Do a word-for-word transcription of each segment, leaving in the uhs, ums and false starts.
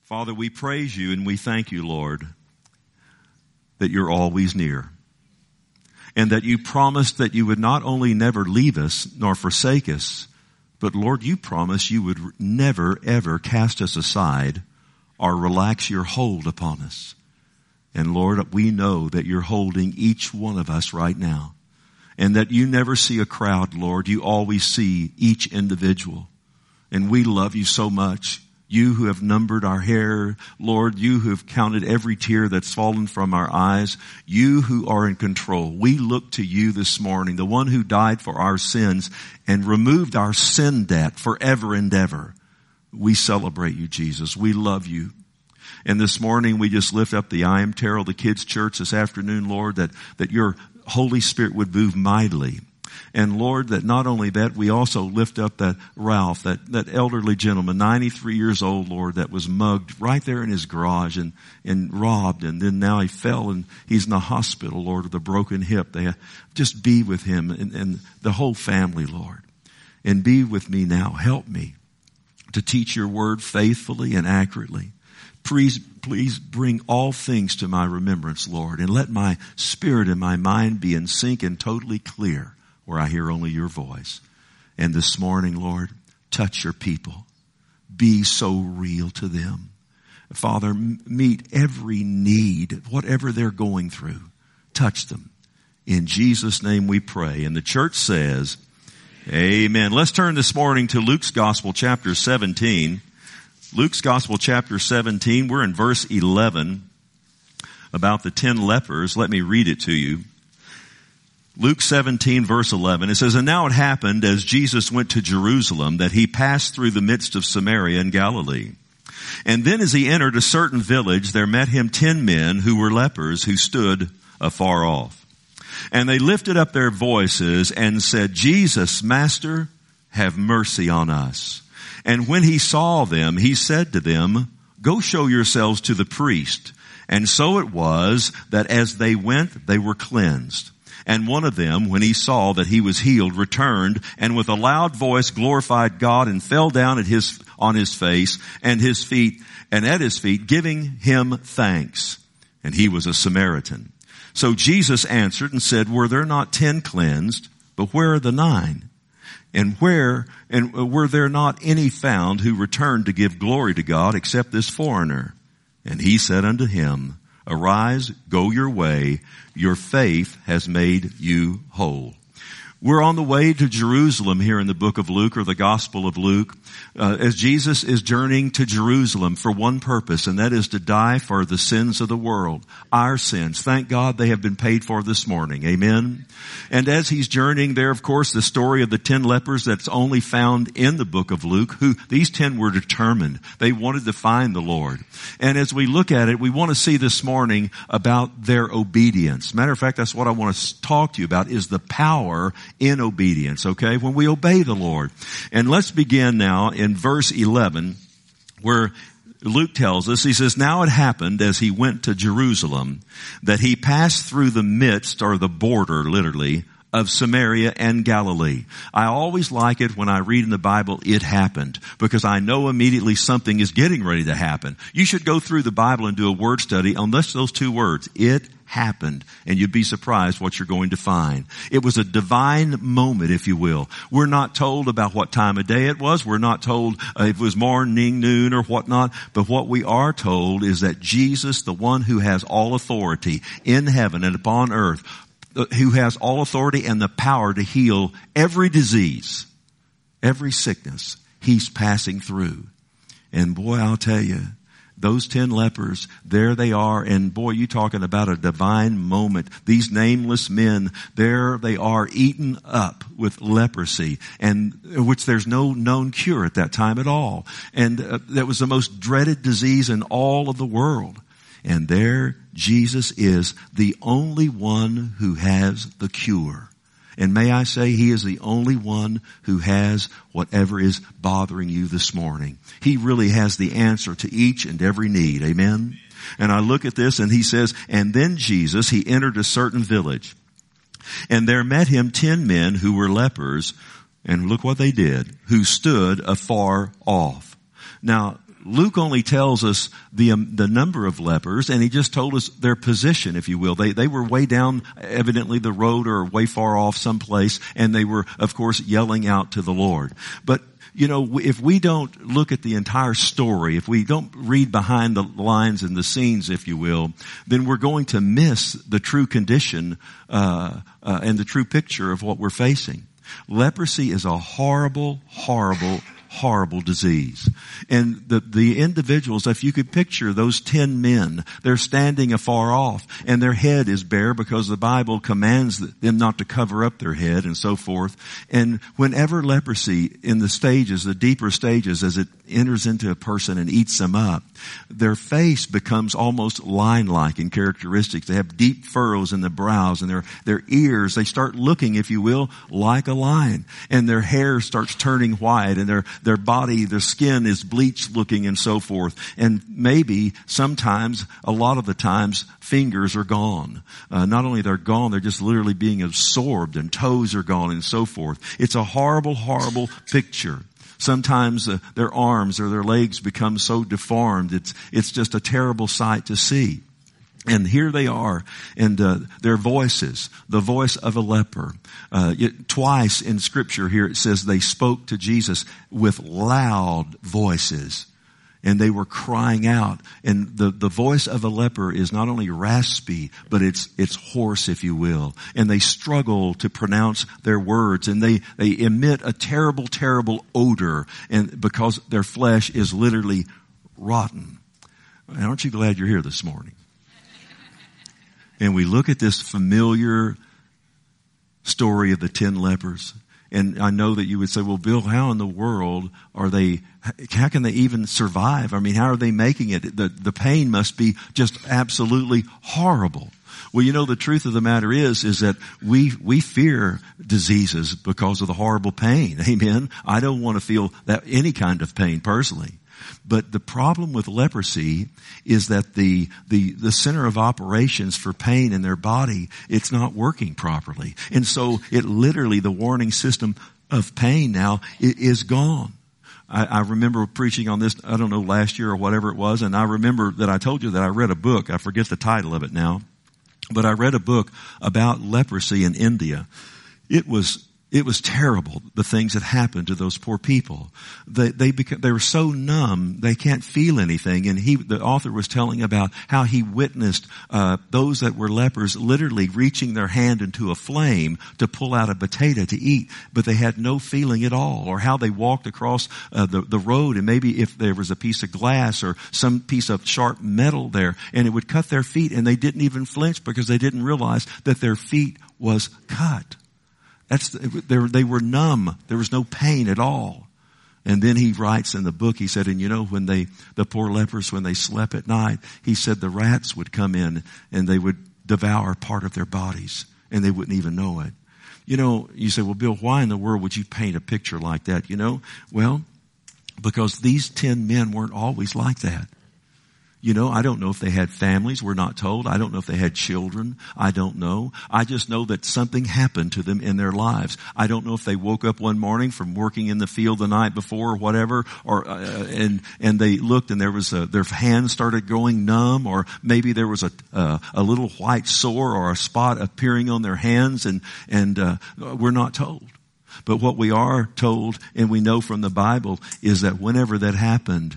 Father, we praise you and we thank you, Lord, that you're always near. And that you promised that you would not only never leave us nor forsake us, but Lord, you promised you would never, ever cast us aside or relax your hold upon us. And Lord, we know that you're holding each one of us right now. And that you never see a crowd, Lord. You always see each individual. And we love you so much. You who have numbered our hair, Lord, you who have counted every tear that's fallen from our eyes, you who are in control. We look to you this morning, the one who died for our sins and removed our sin debt forever and ever. We celebrate you, Jesus. We love you. And this morning we just lift up the I Am Terrell, the kids' church this afternoon, Lord, that, that your Holy Spirit would move mightily. And Lord, that not only that, we also lift up that Ralph, that, that elderly gentleman, ninety-three years old, Lord, that was mugged right there in his garage and, and robbed. And then now he fell and he's in the hospital, Lord, with a broken hip. They just be with him and, and the whole family, Lord. And be with me now. Help me to teach your word faithfully and accurately. Please, please bring all things to my remembrance, Lord, and let my spirit and my mind be in sync and totally clear where I hear only your voice. And this morning, Lord, touch your people. Be so real to them. Father, meet every need, whatever they're going through. Touch them. In Jesus' name we pray. And the church says, amen. Let's turn this morning to Luke's Gospel, chapter seventeen. Luke's Gospel, chapter seventeen. We're in verse eleven about the ten lepers. Let me read it to you. Luke seventeen, verse eleven. It says, "And now it happened as Jesus went to Jerusalem that he passed through the midst of Samaria and Galilee. And then as he entered a certain village, there met him ten men who were lepers who stood afar off. And they lifted up their voices and said, 'Jesus, Master, have mercy on us.' And when he saw them, he said to them, 'Go show yourselves to the priest.' And so it was that as they went, they were cleansed. And one of them, when he saw that he was healed, returned and with a loud voice glorified God and fell down at his, on his face and his feet and at his feet, giving him thanks. And he was a Samaritan. So Jesus answered and said, 'Were there not ten cleansed? But where are the nine? And where, and were there not any found who returned to give glory to God except this foreigner?' And he said unto him, 'Arise, go your way. Your faith has made you whole.'" We're on the way to Jerusalem here in the book of Luke, or the Gospel of Luke, uh, as Jesus is journeying to Jerusalem for one purpose, and that is to die for the sins of the world, our sins. Thank God they have been paid for this morning. Amen. And as he's journeying there, of course, the story of the ten lepers that's only found in the book of Luke, who these ten were determined. They wanted to find the Lord. And as we look at it, we want to see this morning about their obedience. Matter of fact, that's what I want to talk to you about, is the power in obedience, okay? When we obey the Lord. And let's begin now in verse eleven, where Luke tells us, he says, "Now it happened as he went to Jerusalem that he passed through the midst," or the border literally, "of Samaria and Galilee." I always like it when I read in the Bible, "it happened," because I know immediately something is getting ready to happen. You should go through the Bible and do a word study on just those two words, "it happened," and you'd be surprised what you're going to find. It was a divine moment, if you will. We're not told about what time of day it was. We're not told uh, if it was morning, noon, or whatnot. But what we are told is that Jesus, the one who has all authority in heaven and upon earth, who has all authority and the power to heal every disease, every sickness, he's passing through. And boy, I'll tell you, those ten lepers, there they are. And boy, you talking about a divine moment. These nameless men, there they are, eaten up with leprosy, and which there's no known cure at that time at all. And uh, that was the most dreaded disease in all of the world. And there Jesus is the only one who has the cure. And may I say, he is the only one who has whatever is bothering you this morning. He really has the answer to each and every need. Amen. And I look at this and he says, "And then Jesus, he entered a certain village. And there met him ten men who were lepers." And look what they did, "who stood afar off." Now, Luke only tells us the um, the number of lepers, and he just told us their position, if you will. They they were way down, evidently the road, or way far off someplace, and they were, of course, yelling out to the Lord. But you know, if we don't look at the entire story, if we don't read behind the lines and the scenes, if you will, then we're going to miss the true condition uh, uh and the true picture of what we're facing. Leprosy is a horrible, horrible, horrible disease. And the, the individuals, if you could picture those ten men, they're standing afar off and their head is bare because the Bible commands them not to cover up their head and so forth. And whenever leprosy in the stages, the deeper stages, as it enters into a person and eats them up, their face becomes almost lion-like in characteristics. They have deep furrows in the brows, and their, their ears, they start looking, if you will, like a lion. And their hair starts turning white, and their, their body, their skin is bleached looking and so forth. And maybe sometimes, a lot of the times, fingers are gone. Uh, not only they're gone, they're just literally being absorbed, and toes are gone and so forth. It's a horrible, horrible picture. Sometimes uh, their arms or their legs become so deformed. It's, it's just a terrible sight to see. And here they are, and uh, their voices, the voice of a leper. Uh, it, twice in Scripture here it says they spoke to Jesus with loud voices. And they were crying out. And the, the voice of a leper is not only raspy, but it's, it's hoarse, if you will. And they struggle to pronounce their words. And they, they emit a terrible, terrible odor. And because their flesh is literally rotten. And aren't you glad you're here this morning? And we look at this familiar story of the ten lepers. And I know that you would say, well, Bill, how in the world are they, how can they even survive? I mean, how are they making it? The, the pain must be just absolutely horrible. Well, you know, the truth of the matter is, is that we, we fear diseases because of the horrible pain. Amen. I don't want to feel that any kind of pain personally. But the problem with leprosy is that the, the, the center of operations for pain in their body, it's not working properly. And so it literally, the warning system of pain now is gone. I, I remember preaching on this, I don't know, last year or whatever it was. And I remember that I told you that I read a book. I forget the title of it now. But I read a book about leprosy in India. It was It was terrible, the things that happened to those poor people. They, they became, they were so numb, they can't feel anything. And he, the author was telling about how he witnessed, uh, those that were lepers literally reaching their hand into a flame to pull out a potato to eat, but they had no feeling at all. Or how they walked across, uh, the, the road, and maybe if there was a piece of glass or some piece of sharp metal there, and it would cut their feet, and they didn't even flinch because they didn't realize that their feet was cut. That's, they were, they were numb. There was no pain at all. And then he writes in the book, he said, and you know, when they, the poor lepers, when they slept at night, he said the rats would come in and they would devour part of their bodies and they wouldn't even know it. You know, you say, well, Bill, why in the world would you paint a picture like that? You know, well, because these ten men weren't always like that. You know, I don't know if they had families. We're not told. I don't know if they had children. I don't know. I just know that something happened to them in their lives. I don't know if they woke up one morning from working in the field the night before or whatever, or uh, and and they looked and there was a, their hands started going numb, or maybe there was a uh, a little white sore or a spot appearing on their hands, and and uh, we're not told. But what we are told, and we know from the Bible, is that whenever that happened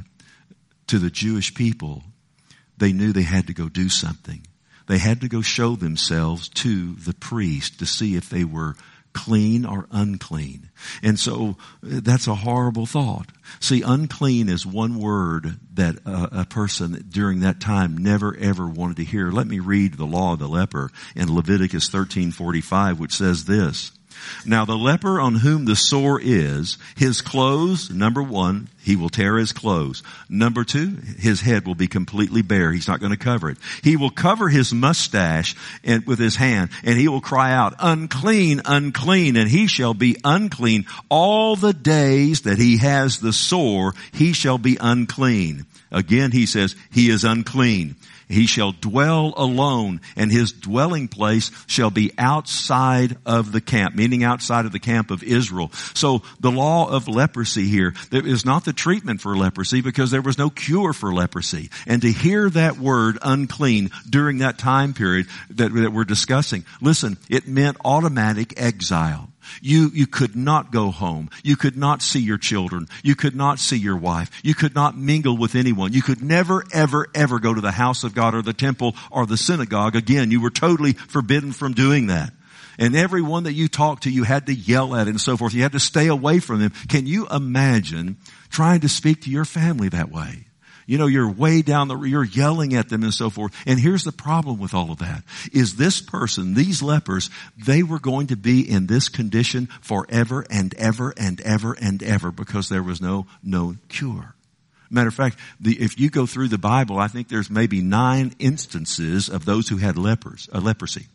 to the Jewish people, they knew they had to go do something. They had to go show themselves to the priest to see if they were clean or unclean. And so that's a horrible thought. See, unclean is one word that a, a person during that time never ever wanted to hear. Let me read the law of the leper in Leviticus thirteen forty-five, which says this. Now the leper on whom the sore is, his clothes, number one, he will tear his clothes. Number two, his head will be completely bare. He's not going to cover it. He will cover his mustache and with his hand, and he will cry out, unclean, unclean, and he shall be unclean. All the days that he has the sore, he shall be unclean. Again, he says, he is unclean. He shall dwell alone, and his dwelling place shall be outside of the camp, meaning outside of the camp of Israel. So the law of leprosy here, there is not the treatment for leprosy because there was no cure for leprosy. And to hear that word unclean during that time period that, that we're discussing, listen, it meant automatic exile. You, you could not go home. You could not see your children. You could not see your wife. You could not mingle with anyone. You could never, ever, ever go to the house of God or the temple or the synagogue again. You were totally forbidden from doing that. And everyone that you talked to, you had to yell at and so forth. You had to stay away from them. Can you imagine trying to speak to your family that way? You know, you're way down the, you're yelling at them and so forth. And here's the problem with all of that, is this person, these lepers, they were going to be in this condition forever and ever and ever and ever because there was no known cure. Matter of fact, the, if you go through the Bible, I think there's maybe nine instances of those who had lepers, uh, leprosy.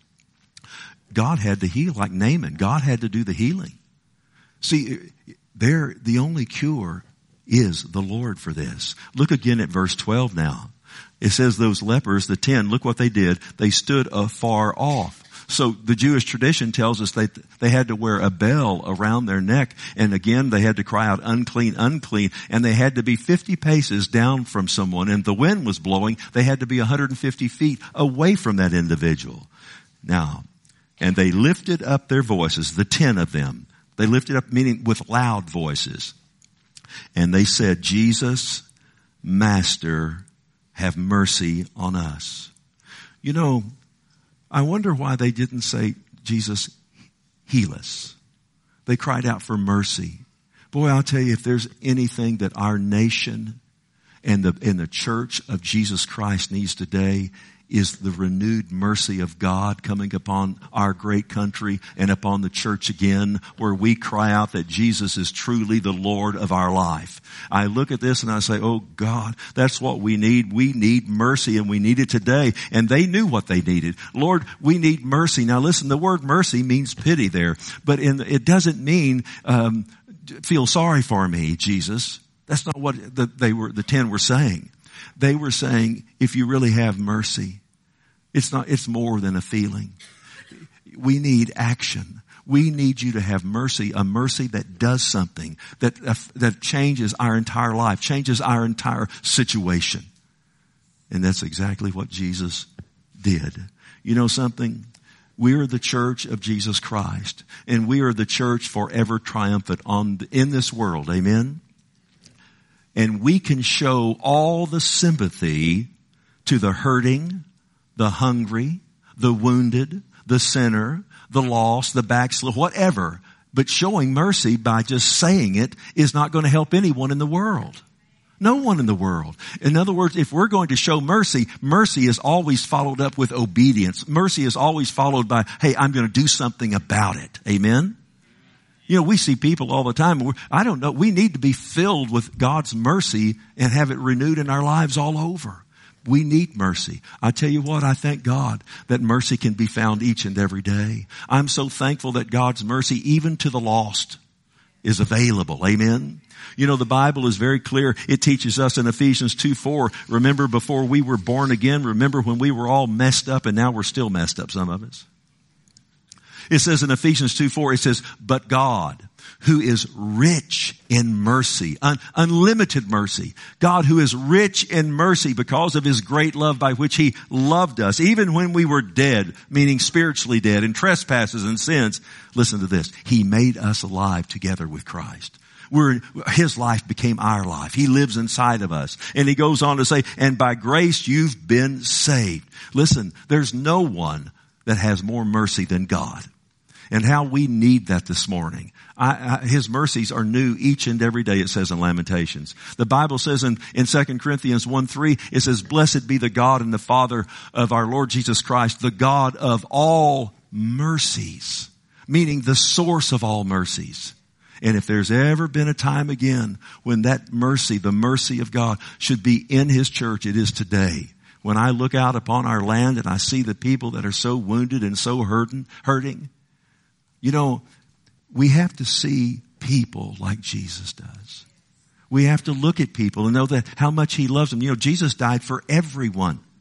God had to heal, like Naaman. God had to do the healing. See, they're the only cure is the Lord for this. Look again at verse twelve now. It says those lepers, the ten, look what they did. They stood afar off. So the Jewish tradition tells us they, they had to wear a bell around their neck. And again, they had to cry out, unclean, unclean. And they had to be fifty paces down from someone. And the wind was blowing. They had to be one hundred fifty feet away from that individual. Now, and they lifted up their voices, the ten of them. They lifted up, meaning with loud voices. And they said, Jesus, Master, have mercy on us. You know, I wonder why they didn't say, Jesus, heal us. They cried out for mercy. Boy, I'll tell you, if there's anything that our nation and the, and the church of Jesus Christ needs today, is the renewed mercy of God coming upon our great country and upon the church again, where we cry out that Jesus is truly the Lord of our life. I look at this and I say, oh God, that's what we need. We need mercy, and we need it today. And they knew what they needed. Lord, we need mercy. Now listen, the word mercy means pity there, but in, it doesn't mean um, feel sorry for me, Jesus. That's not what the, they were. The ten were saying. They were saying, if you really have mercy, it's not, it's more than a feeling. We need action. We need you to have mercy, a mercy that does something, that, uh, that changes our entire life, changes our entire situation. And that's exactly what Jesus did. You know something? We are the church of Jesus Christ, and we are the church forever triumphant on the, in this world. Amen? And we can show all the sympathy to the hurting, the hungry, the wounded, the sinner, the lost, the backslid, whatever. But showing mercy by just saying it is not going to help anyone in the world. No one in the world. In other words, if we're going to show mercy, mercy is always followed up with obedience. Mercy is always followed by, hey, I'm going to do something about it. Amen? You know, we see people all the time. I don't know. We need to be filled with God's mercy and have it renewed in our lives all over. We need mercy. I tell you what, I thank God that mercy can be found each and every day. I'm so thankful that God's mercy, even to the lost, is available. Amen. You know, the Bible is very clear. It teaches us in Ephesians two four, remember before we were born again, remember when we were all messed up, and now we're still messed up, some of us. It says in Ephesians two four, it says, but God, who is rich in mercy, un- unlimited mercy. God who is rich in mercy because of his great love by which he loved us, even when we were dead, meaning spiritually dead in trespasses and sins. Listen to this. He made us alive together with Christ. We're, his life became our life. He lives inside of us. And he goes on to say, and by grace you've been saved. Listen, there's no one that has more mercy than God. And how we need that this morning. I, I, his mercies are new each and every day, it says in Lamentations. The Bible says in, in Second Corinthians one three, it says, blessed be the God and the Father of our Lord Jesus Christ, the God of all mercies, meaning the source of all mercies. And if there's ever been a time again when that mercy, the mercy of God, should be in his church, it is today. When I look out upon our land and I see the people that are so wounded and so hurting, hurting, you know, we have to see people like Jesus does. We have to look at people and know that how much he loves them. You know, Jesus died for everyone.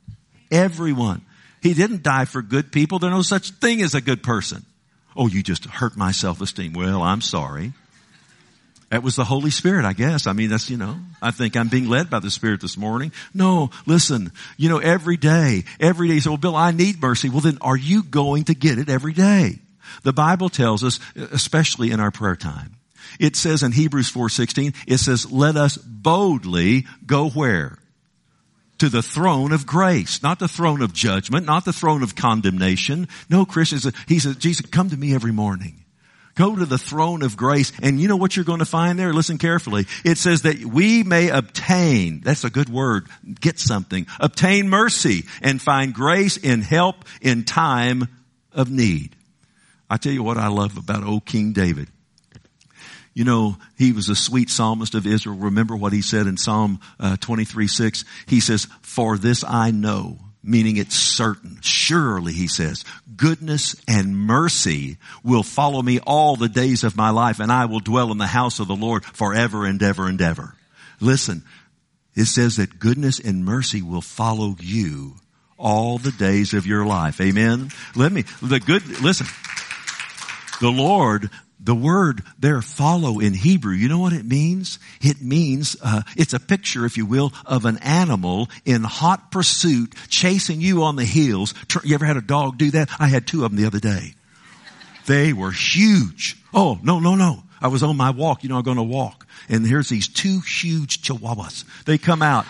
Everyone. He didn't die for good people. There's no such thing as a good person. Oh, you just hurt my self-esteem. Well, I'm sorry. That was the Holy Spirit, I guess. I mean, that's, you know, I think I'm being led by the Spirit this morning. No, listen, you know, every day, every day you say, well, Bill, I need mercy. Well, then are you going to get it every day? The Bible tells us, especially in our prayer time, it says in Hebrews four sixteen, it says, let us boldly go where? To the throne of grace, not the throne of judgment, not the throne of condemnation. No, Christians, he says, Jesus, come to me every morning. Go to the throne of grace, and you know what you're going to find there? Listen carefully. It says that we may obtain, that's a good word, get something, obtain mercy and find grace in help in time of need. I tell you what I love about old King David. You know, he was a sweet psalmist of Israel. Remember what he said in Psalm uh, twenty-three six? He says, for this I know, meaning it's certain. Surely, he says, goodness and mercy will follow me all the days of my life, and I will dwell in the house of the Lord forever and ever and ever. Listen, it says that goodness and mercy will follow you all the days of your life. Amen? Let me, the good, listen, the Lord, the word there, follow in Hebrew, you know what it means? It means, uh, it's a picture, if you will, of an animal in hot pursuit, chasing you on the heels. You ever had a dog do that? I had two of them the other day. They were huge. Oh, no, no, no. I was on my walk. You know, I'm going to walk. And here's these two huge chihuahuas. They come out.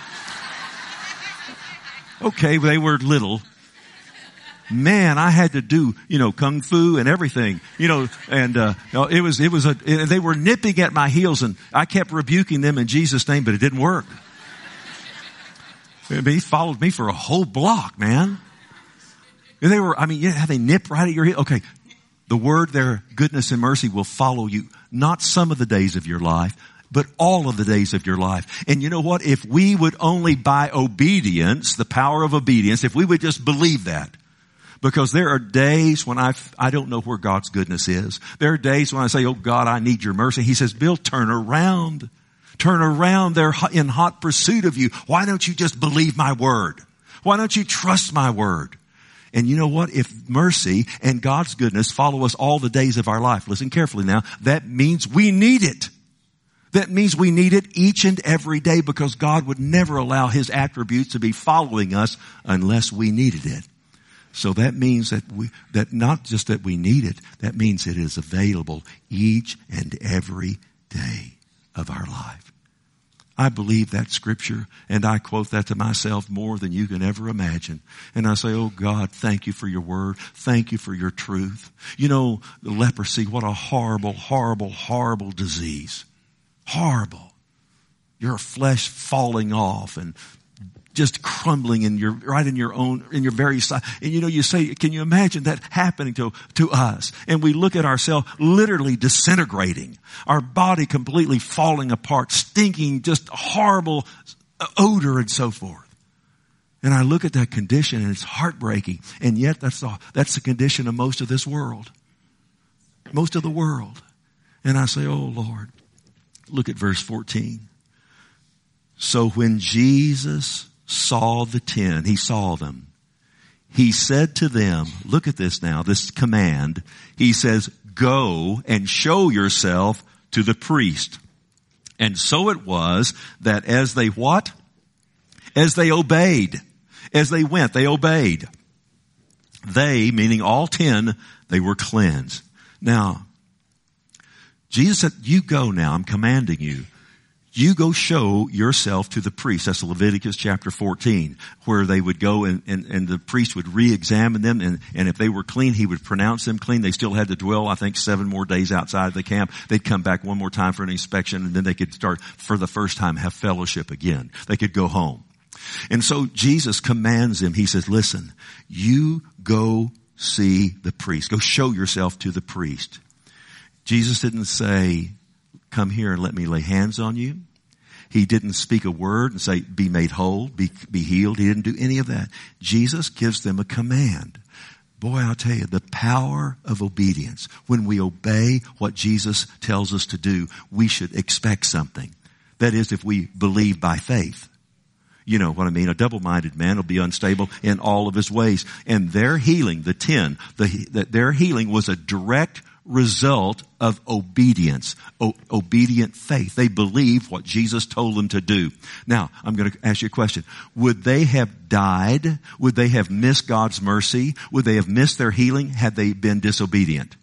Okay, they were little. Man, I had to do, you know, kung fu and everything, you know, and, uh, it was, it was a, they were nipping at my heels, and I kept rebuking them in Jesus' name, but it didn't work. I mean, he followed me for a whole block, man. And they were, I mean, yeah, how they nip right at your heel. Okay. The word there, goodness and mercy, will follow you, not some of the days of your life, but all of the days of your life. And you know what? If we would only by obedience, the power of obedience, if we would just believe that, because there are days when I, I don't know where God's goodness is. There are days when I say, oh God, I need your mercy. He says, Bill, turn around. Turn around. They're in hot pursuit of you. Why don't you just believe my word? Why don't you trust my word? And you know what? If mercy and God's goodness follow us all the days of our life, listen carefully now, that means we need it. That means we need it each and every day, because God would never allow his attributes to be following us unless we needed it. So that means that we, that not just that we need it, that means it is available each and every day of our life. I believe that scripture, and I quote that to myself more than you can ever imagine. And I say, oh God, thank you for your word. Thank you for your truth. You know, leprosy, what a horrible, horrible, horrible disease. Horrible. Your flesh falling off and just crumbling in your, right in your own, in your very side. And you know, you say, can you imagine that happening to, to us? And we look at ourselves literally disintegrating. Our body completely falling apart, stinking, just horrible odor and so forth. And I look at that condition and it's heartbreaking. And yet that's the, that's the condition of most of this world. Most of the world. And I say, oh Lord, look at verse fourteen. So when Jesus saw the ten, he saw them. He said to them, look at this now, this command. He says, go and show yourself to the priest. And so it was that as they what? As they obeyed, as they went, they obeyed. They, meaning all ten, they were cleansed. Now, Jesus said, you go now, I'm commanding you. You go show yourself to the priest. That's Leviticus chapter fourteen, where they would go and, and, and the priest would re-examine them. And, and if they were clean, he would pronounce them clean. They still had to dwell, I think, seven more days outside of the camp. They'd come back one more time for an inspection, and then they could start for the first time, have fellowship again. They could go home. And so Jesus commands them. He says, listen, you go see the priest. Go show yourself to the priest. Jesus didn't say, come here and let me lay hands on you. He didn't speak a word and say, be made whole, be, be healed. He didn't do any of that. Jesus gives them a command. Boy, I'll tell you, the power of obedience. When we obey what Jesus tells us to do, we should expect something. That is, if we believe by faith. You know what I mean? A double-minded man will be unstable in all of his ways. And their healing, the ten, the, the, their healing was a direct result of obedience, o- obedient faith. They believed what Jesus told them to do. Now, I'm going to ask you a question. Would they have died? Would they have missed God's mercy? Would they have missed their healing had they been disobedient?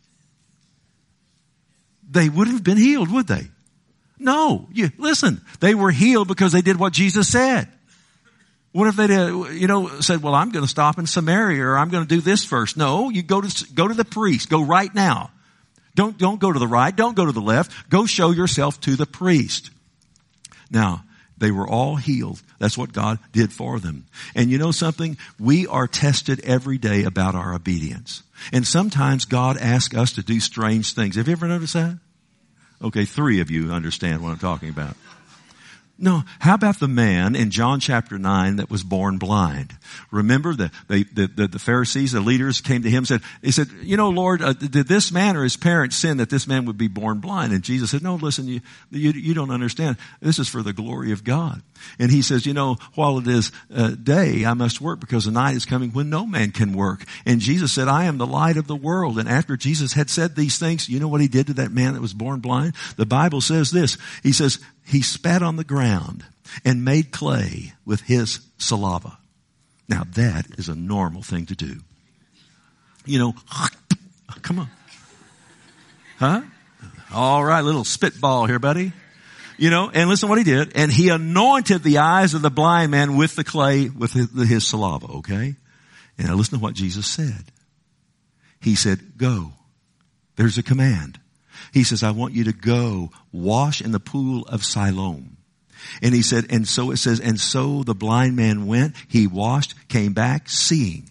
They wouldn't have been healed, would they? No. You, listen, they were healed because they did what Jesus said. What if they did, you know, said, well, I'm going to stop in Samaria, or I'm going to do this first. No, you go to, go to the priest. Go right now. Don't, don't go to the right. Don't go to the left. Go show yourself to the priest. Now, they were all healed. That's what God did for them. And you know something? We are tested every day about our obedience. And sometimes God asks us to do strange things. Have you ever noticed that? Okay, three of you understand what I'm talking about. No, how about the man in John chapter nine that was born blind? Remember the, the, the, the Pharisees, the leaders came to him and said, he said, you know, Lord, uh, did this man or his parents sin that this man would be born blind? And Jesus said, no, listen, you, you, you don't understand. This is for the glory of God. And he says, you know, while it is uh, day, I must work because the night is coming when no man can work. And Jesus said, I am the light of the world. And after Jesus had said these things, you know what he did to that man that was born blind? The Bible says this. He says, he spat on the ground and made clay with his saliva. Now that is a normal thing to do. You know, come on. Huh? All right, little spitball here, buddy. You know, and listen what he did. And he anointed the eyes of the blind man with the clay, with his, his saliva, okay? And now listen to what Jesus said. He said, go. There's a command. He says, I want you to go wash in the pool of Siloam. And he said, and so it says, and so the blind man went, he washed, came back, seeing.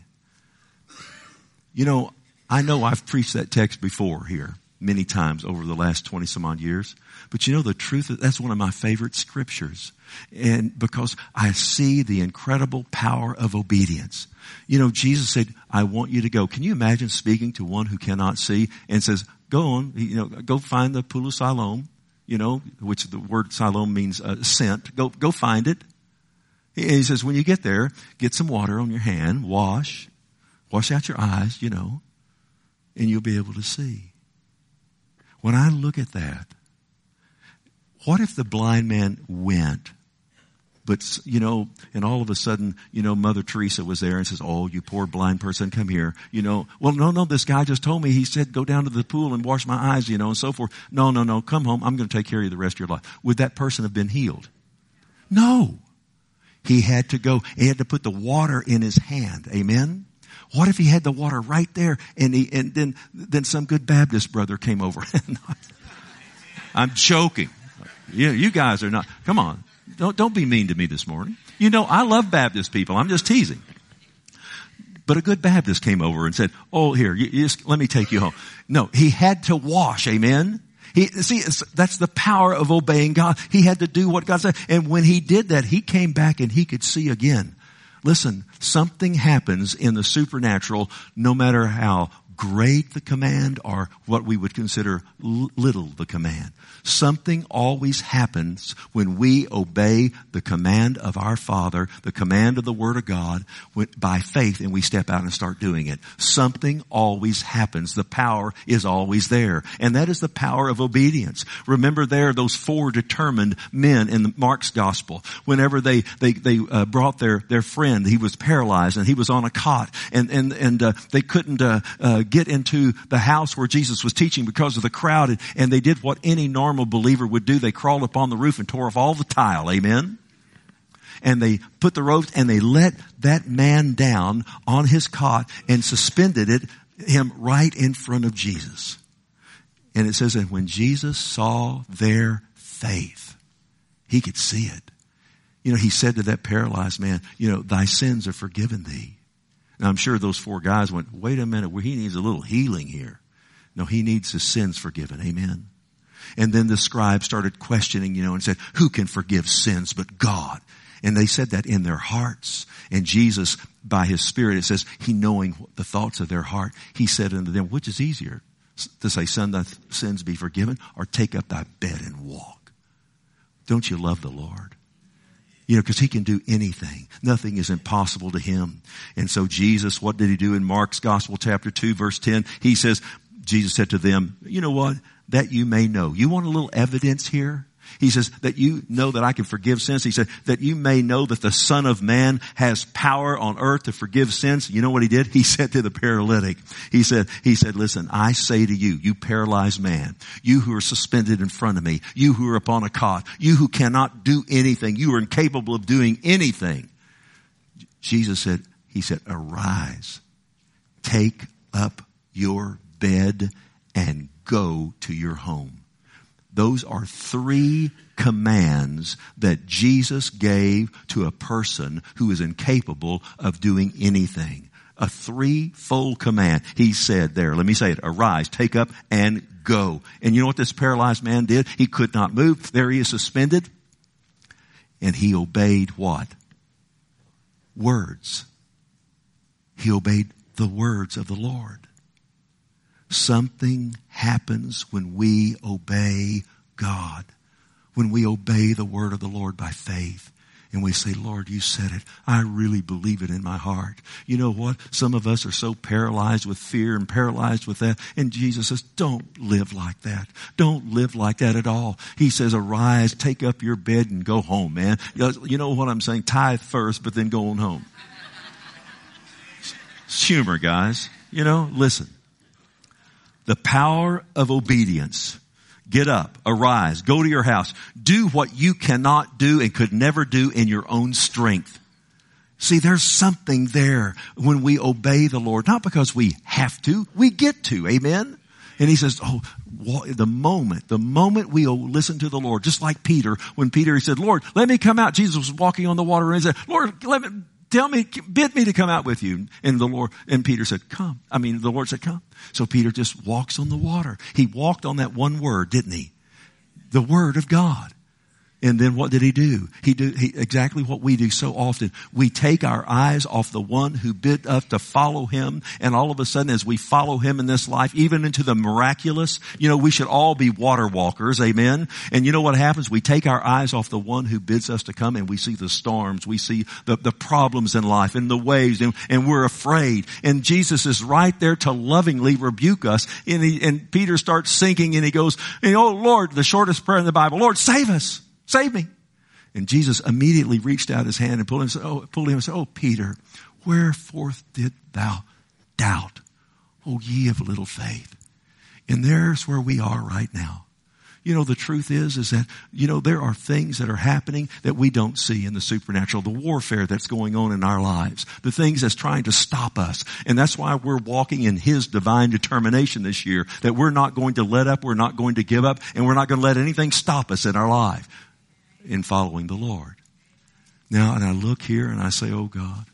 You know, I know I've preached that text before here many times over the last twenty some odd years. But you know, the truth, that's one of my favorite scriptures. And because I see the incredible power of obedience. You know, Jesus said, I want you to go. Can you imagine speaking to one who cannot see and says, go on, you know, go find the pool of Siloam, you know, which the word Siloam means uh, sent. Go, go find it. He says, when you get there, get some water on your hand, wash, wash out your eyes, you know, and you'll be able to see. When I look at that, what if the blind man went, but, you know, and all of a sudden, you know, Mother Teresa was there and says, oh, you poor blind person, come here. You know, well, no, no, this guy just told me, he said, go down to the pool and wash my eyes, you know, and so forth. No, no, no, come home. I'm going to take care of you the rest of your life. Would that person have been healed? No. He had to go. He had to put the water in his hand. Amen? What if he had the water right there and he, and then, then some good Baptist brother came over? I'm joking. You, you guys are not, come on. Don't, don't be mean to me this morning. You know, I love Baptist people. I'm just teasing. But a good Baptist came over and said, oh, here, you, you just, let me take you home. No, he had to wash. Amen. He, see, it's, that's the power of obeying God. He had to do what God said. And when he did that, he came back and he could see again. Listen, something happens in the supernatural, no matter how great the command or what we would consider little the command. Something always happens when we obey the command of our Father, the command of the Word of God, by faith, and we step out and start doing it. Something always happens. The power is always there. And that is the power of obedience. Remember there, those four determined men in Mark's gospel. Whenever they, they, they uh, brought their, their friend, he was paralyzed and he was on a cot and, and, and uh, they couldn't uh, uh, get into the house where Jesus was teaching because of the crowd. And, and they did what any normal believer would do. They crawled up on the roof and tore off all the tile. Amen. And they put the ropes and they let that man down on his cot and suspended it, him right in front of Jesus. And it says that when Jesus saw their faith, he could see it. You know, he said to that paralyzed man, you know, thy sins are forgiven thee. And I'm sure those four guys went, wait a minute, he needs a little healing here. No, he needs his sins forgiven. Amen. And then the scribe started questioning, you know, and said, who can forgive sins but God? And they said that in their hearts. And Jesus, by his Spirit, it says, he knowing the thoughts of their heart, he said unto them, which is easier, to say, son, thy sins be forgiven, or take up thy bed and walk? Don't you love the Lord? You know, because he can do anything. Nothing is impossible to him. And so Jesus, what did he do in Mark's Gospel, chapter two, verse ten? He says, Jesus said to them, you know what? That you may know. You want a little evidence here? He says that you know that I can forgive sins. He said that you may know that the Son of Man has power on earth to forgive sins. You know what he did? He said to the paralytic, he said, he said, listen, I say to you, you paralyzed man, you who are suspended in front of me, you who are upon a cot, you who cannot do anything, you are incapable of doing anything. Jesus said, he said, arise, take up your bed and go to your home. Those are three commands that Jesus gave to a person who is incapable of doing anything. A threefold command. He said there, let me say it, arise, take up, and go. And you know what this paralyzed man did? He could not move. There he is suspended. And he obeyed what? Words. He obeyed the words of the Lord. Something happens when we obey God, when we obey the word of the Lord by faith. And we say, Lord, you said it. I really believe it in my heart. You know what? Some of us are so paralyzed with fear and paralyzed with that. And Jesus says, don't live like that. Don't live like that at all. He says, arise, take up your bed and go home, man. You know what I'm saying? Tithe first, but then go on home. It's humor, guys. You know, listen. The power of obedience. Get up, arise, go to your house. Do what you cannot do and could never do in your own strength. See, there's something there when we obey the Lord. Not because we have to, we get to. Amen? And he says, oh, the moment, the moment we listen to the Lord, just like Peter, when Peter, he said, Lord, let me come out. Jesus was walking on the water and he said, Lord, let me... Tell me, bid me to come out with you. And the Lord, and Peter said, come. I mean, the Lord said, come. So Peter just walks on the water. He walked on that one word, didn't he? The word of God. And then what did he do? He did he, exactly what we do so often. We take our eyes off the one who bid us to follow him. And all of a sudden, as we follow him in this life, even into the miraculous, you know, we should all be water walkers. Amen. And you know what happens? We take our eyes off the one who bids us to come and we see the storms. We see the, the problems in life and the waves and, and we're afraid. And Jesus is right there to lovingly rebuke us. And, he, and Peter starts sinking and he goes, oh Lord, the shortest prayer in the Bible, Lord, save us. Save me. And Jesus immediately reached out his hand and pulled him, and said, oh, pulled him and said, oh, Peter, wherefore did thou doubt? Oh, ye of little faith. And there's where we are right now. You know, the truth is, is that, you know, there are things that are happening that we don't see in the supernatural, the warfare that's going on in our lives, the things that's trying to stop us. And that's why we're walking in his divine determination this year, that we're not going to let up, we're not going to give up, and we're not going to let anything stop us in our life in following the Lord. Now, and I look here and I say, oh God,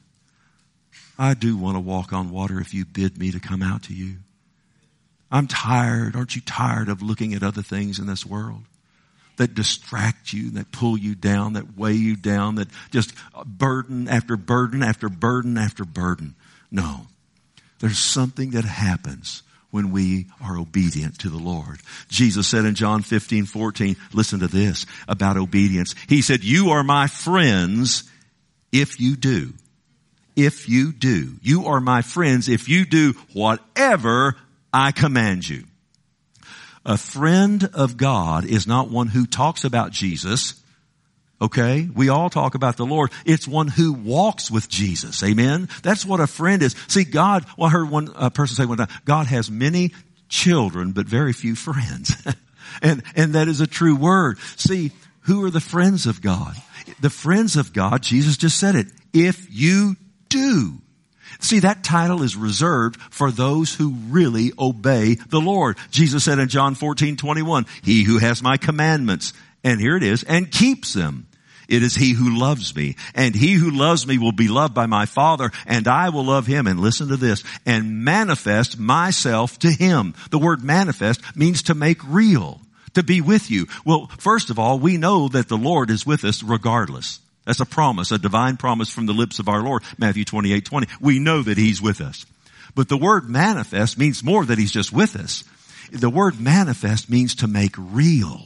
I do want to walk on water if you bid me to come out to you. I'm tired. Aren't you tired of looking at other things in this world that distract you, that pull you down, that weigh you down, that just burden after burden after burden after burden? No. There's something that happens when we are obedient to the Lord. Jesus said in John fifteen fourteen, listen to this about obedience. He said, you are my friends if you do. If you do. You are my friends if you do whatever I command you. A friend of God is not one who talks about Jesus. Okay? We all talk about the Lord. It's one who walks with Jesus. Amen? That's what a friend is. See, God, well, I heard one uh, person say one time, God has many children, but very few friends. and, and that is a true word. See, who are the friends of God? The friends of God, Jesus just said it, if you do. See, that title is reserved for those who really obey the Lord. Jesus said in John fourteen twenty-one, he who has my commandments, and here it is, and keeps them, it is he who loves me. And he who loves me will be loved by my Father, and I will love him. And listen to this, and manifest myself to him. The word manifest means to make real, to be with you. Well, first of all, we know that the Lord is with us regardless. That's a promise, a divine promise from the lips of our Lord, Matthew twenty-eight twenty. We know that he's with us. But the word manifest means more than he's just with us. The word manifest means to make real.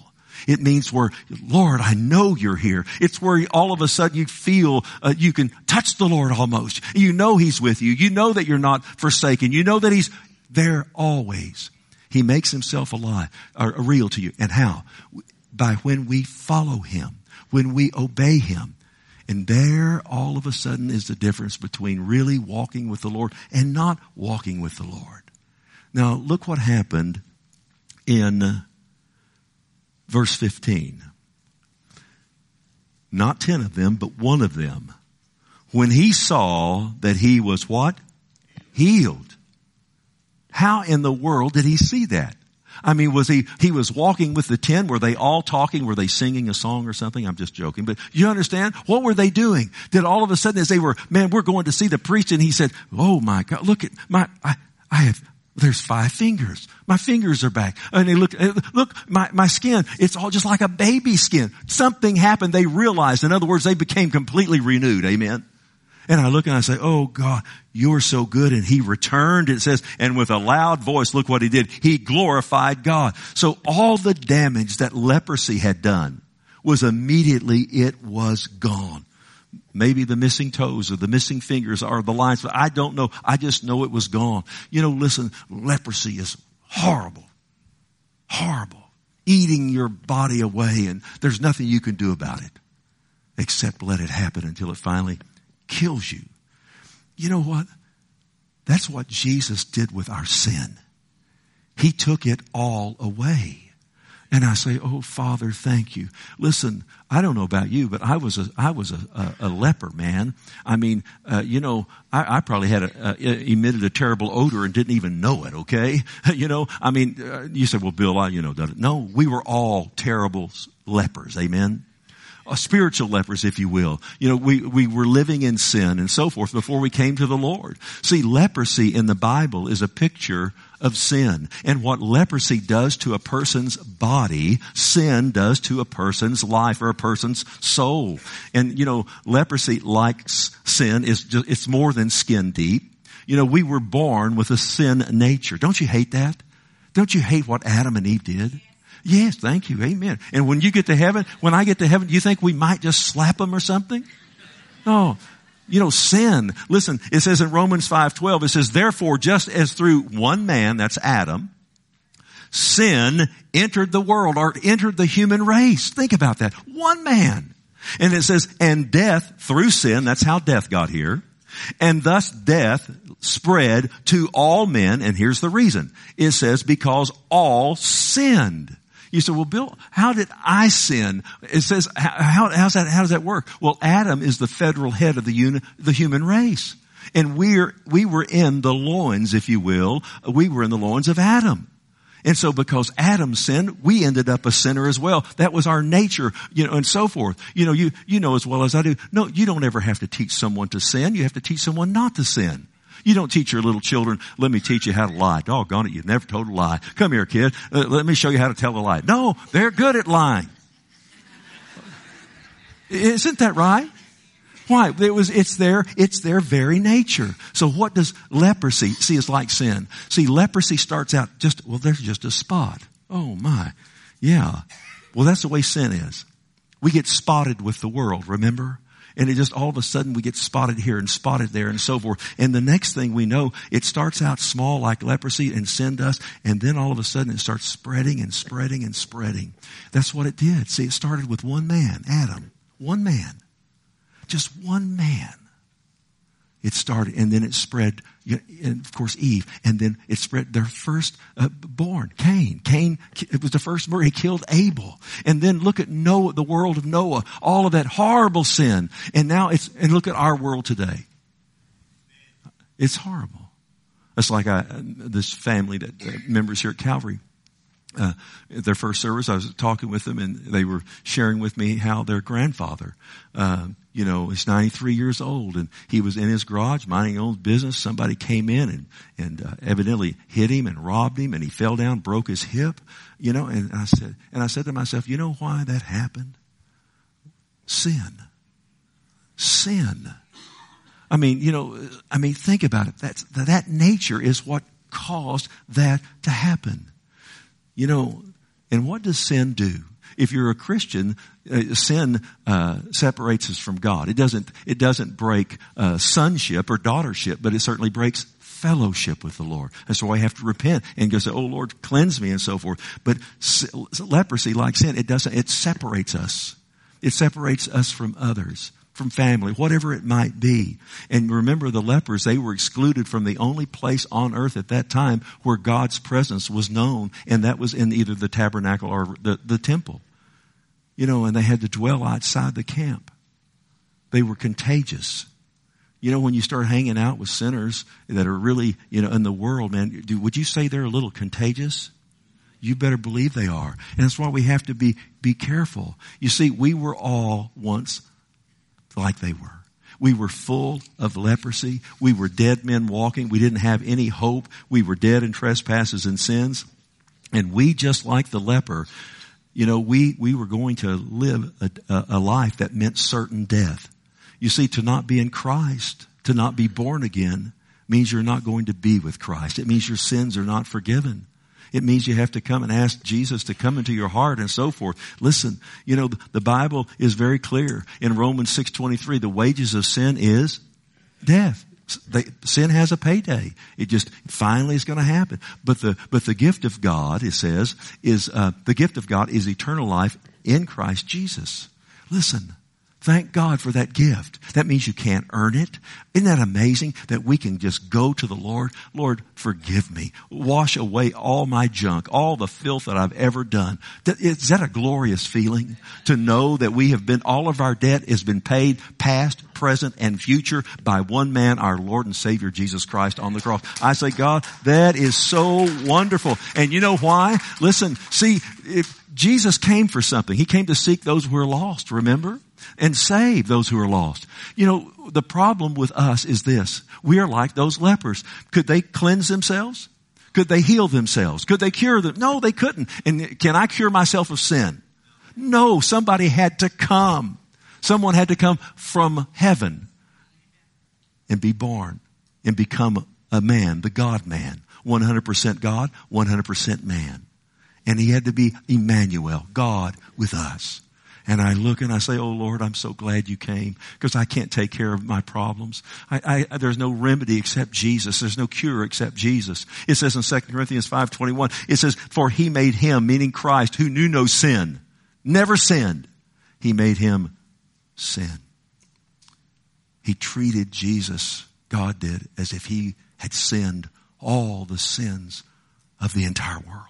It means where, Lord, I know you're here. It's where all of a sudden you feel uh, you can touch the Lord almost. You know he's with you. You know that you're not forsaken. You know that he's there always. He makes himself alive, or real to you. And how? By when we follow him, when we obey him. And there, all of a sudden, is the difference between really walking with the Lord and not walking with the Lord. Now, look what happened in uh, verse fifteen. Not ten of them, but one of them. When he saw that he was what? Healed. How in the world did he see that? I mean, was he, he was walking with the ten? Were they all talking? Were they singing a song or something? I'm just joking. But you understand? What were they doing? Did all of a sudden as they were, man, we're going to see the priest, and he said, oh my God, look at my, I, I have, there's five fingers. My fingers are back. And they look, look, my, my skin, it's all just like a baby skin. Something happened. They realized. In other words, they became completely renewed. Amen. And I look and I say, oh God, you're so good. And he returned, it says, and with a loud voice, look what he did. He glorified God. So all the damage that leprosy had done was immediately, it was gone. Maybe the missing toes or the missing fingers or the lines, but I don't know. I just know it was gone. You know, listen, leprosy is horrible. Horrible. Eating your body away, and there's nothing you can do about it except let it happen until it finally kills you. You know what? That's what Jesus did with our sin. He took it all away. And I say, oh, Father, thank you. Listen, I don't know about you, but I was a, I was a, a, a leper, man. I mean, uh, you know, I, I probably had a, uh, emitted a terrible odor and didn't even know it, okay? You know, I mean, uh, you said, well, Bill, I, you know, done it. No, we were all terrible lepers, amen? Uh, spiritual lepers, if you will. You know, we, we were living in sin and so forth before we came to the Lord. See, leprosy in the Bible is a picture of sin. And what leprosy does to a person's body, sin does to a person's life or a person's soul. And, you know, leprosy, like sin, is just, it's more than skin deep. You know, we were born with a sin nature. Don't you hate that? Don't you hate what Adam and Eve did? Yes, thank you. Amen. And when you get to heaven, when I get to heaven, do you think we might just slap them or something? No. You know, sin. Listen, it says in Romans five twelve, it says, therefore, just as through one man, that's Adam, sin entered the world or entered the human race. Think about that. One man. And it says, and death through sin, that's how death got here. And thus death spread to all men. And here's the reason. It says, because all sinned. You say, well, Bill, how did I sin? It says, how, how's that, how does that work? Well, Adam is the federal head of the uni, the human race. And we're, we were in the loins, if you will. We were in the loins of Adam. And so because Adam sinned, we ended up a sinner as well. That was our nature, you know, and so forth. You know, you, you know as well as I do. No, you don't ever have to teach someone to sin. You have to teach someone not to sin. You don't teach your little children, let me teach you how to lie. Doggone it, you've never told a lie. Come here, kid. Uh, let me show you how to tell a lie. No, they're good at lying. Isn't that right? Why? It was, it's their, it's their very nature. So what does leprosy, see, it's like sin. See, leprosy starts out just, well, there's just a spot. Oh my. Yeah. Well, that's the way sin is. We get spotted with the world, remember? And it just all of a sudden we get spotted here and spotted there and so forth. And the next thing we know, it starts out small like leprosy and sin does. And then all of a sudden it starts spreading and spreading and spreading. That's what it did. See, it started with one man, Adam. One man. Just one man. It started, and then it spread, and of course Eve, and then it spread their first uh, born, Cain. Cain, it was the first murder. He killed Abel. And then look at Noah, the world of Noah, all of that horrible sin. And now it's, and look at our world today. It's horrible. It's like I, this family that uh, members here at Calvary. Uh, at their first service, I was talking with them, and they were sharing with me how their grandfather, uh, you know, is ninety-three years old, and he was in his garage minding his own business. Somebody came in and, and uh, evidently hit him and robbed him, and he fell down, broke his hip, you know, and I said, and I said to myself, you know why that happened? Sin. Sin. I mean, you know, I mean, think about it. That's, that nature is what caused that to happen. You know, and what does sin do? if you're a Christian, uh, sin uh, separates us from God. It doesn't, it doesn't break uh, sonship or daughtership, but it certainly breaks fellowship with the Lord. That's why I have to repent and go say, oh Lord, cleanse me and so forth. But leprosy, like sin, it doesn't, it separates us. It separates us from others, from family, whatever it might be. And remember, the lepers, they were excluded from the only place on earth at that time where God's presence was known, and that was in either the tabernacle or the, the temple. You know, and they had to dwell outside the camp. They were contagious. You know, when you start hanging out with sinners that are really, you know, in the world, man, do, would you say they're a little contagious? You better believe they are. And that's why we have to be, be careful. You see, we were all once like they were. We were full of leprosy. We were dead men walking. We didn't have any hope. We were dead in trespasses and sins. And we, just like the leper, you know, we, we were going to live a, a, a life that meant certain death. You see, to not be in Christ, to not be born again, means you're not going to be with Christ. It means your sins are not forgiven. It means you have to come and ask Jesus to come into your heart and so forth. Listen, you know, the Bible is very clear. In Romans six twenty-three, the wages of sin is death. They, sin has a payday. It just finally is going to happen. But the, but the gift of God, it says, is, uh, the gift of God is eternal life in Christ Jesus. Listen. Thank God for that gift. That means you can't earn it. Isn't that amazing that we can just go to the Lord? Lord, forgive me. Wash away all my junk, all the filth that I've ever done. Is that a glorious feeling? To know that we have been, all of our debt has been paid, past, present, and future by one man, our Lord and Savior, Jesus Christ on the cross. I say, God, that is so wonderful. And you know why? Listen, see, if Jesus came for something. He came to seek those who are lost, remember? And save those who are lost. You know, the problem with us is this. We are like those lepers. Could they cleanse themselves? Could they heal themselves? Could they cure them? No, they couldn't. And can I cure myself of sin? No, somebody had to come. Someone had to come from heaven and be born and become a man, the God-man. one hundred percent God, one hundred percent man. And he had to be Emmanuel, God with us. And I look and I say, oh Lord, I'm so glad you came, because I can't take care of my problems. I, I, there's no remedy except Jesus. There's no cure except Jesus. It says in Second Corinthians five twenty-one, it says, for he made him, meaning Christ, who knew no sin, never sinned. He made him sin. He treated Jesus, God did, as if he had sinned all the sins of the entire world.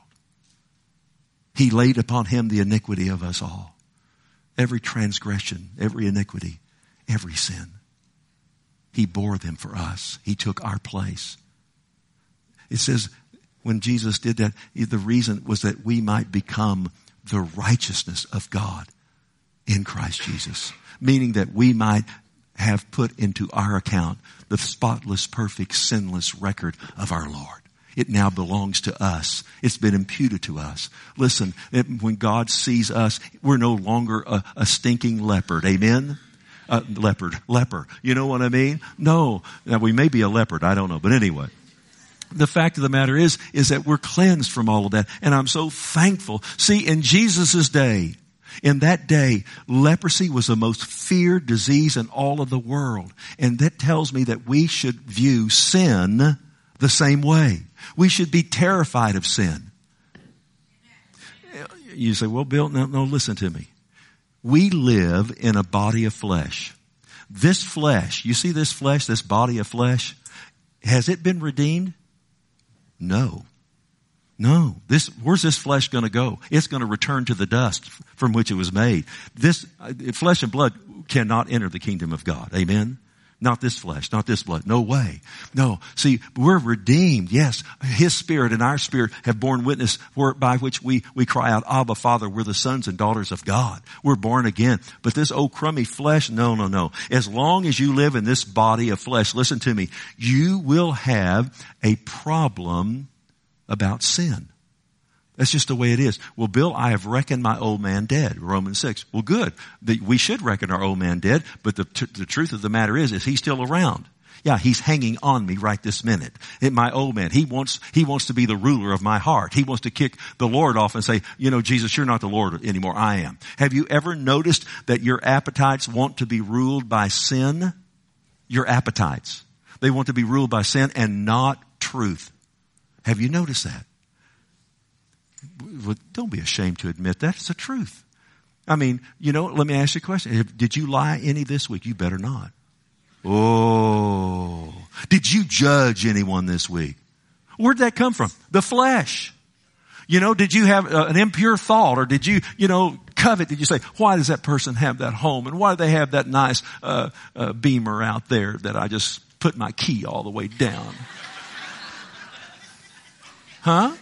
He laid upon him the iniquity of us all. Every transgression, every iniquity, every sin. He bore them for us. He took our place. It says when Jesus did that, the reason was that we might become the righteousness of God in Christ Jesus. Meaning that we might have put into our account the spotless, perfect, sinless record of our Lord. It now belongs to us. It's been imputed to us. Listen, it, when God sees us, we're no longer a, a stinking leopard. Amen? Uh, leopard. Leper. You know what I mean? No. Now, we may be a leopard. I don't know. But anyway. The fact of the matter is, is that we're cleansed from all of that. And I'm so thankful. See, in Jesus' day, in that day, leprosy was the most feared disease in all of the world. And that tells me that we should view sin the same way. We should be terrified of sin. You say, well, Bill, no, no, listen to me. We live in a body of flesh. This flesh, you see this flesh, this body of flesh, has it been redeemed? No. No. This, where's this flesh going to go? It's going to return to the dust from which it was made. This flesh and blood cannot enter the kingdom of God. Amen? Not this flesh, not this blood. No way. No. See, we're redeemed. Yes. His spirit and our spirit have borne witness by which we, we cry out, Abba, Father, we're the sons and daughters of God. We're born again. But this old crummy flesh, no, no, no. As long as you live in this body of flesh, listen to me, you will have a problem about sin. That's just the way it is. Well, Bill, I have reckoned my old man dead. Romans six. Well, good. We should reckon our old man dead, but the, t- the truth of the matter is, is he's still around. Yeah, he's hanging on me right this minute. In my old man, he wants, he wants to be the ruler of my heart. He wants to kick the Lord off and say, you know, Jesus, you're not the Lord anymore. I am. Have you ever noticed that your appetites want to be ruled by sin? Your appetites. They want to be ruled by sin and not truth. Have you noticed that? Well, don't be ashamed to admit that. It's the truth. I mean, you know, let me ask you a question. Did you lie any this week? You better not. Oh, did you judge anyone this week? Where'd that come from? The flesh. You know, did you have uh, an impure thought, or did you, you know, covet? Did you say, why does that person have that home? And why do they have that nice uh, uh, Beamer out there that I just put my key all the way down? Huh?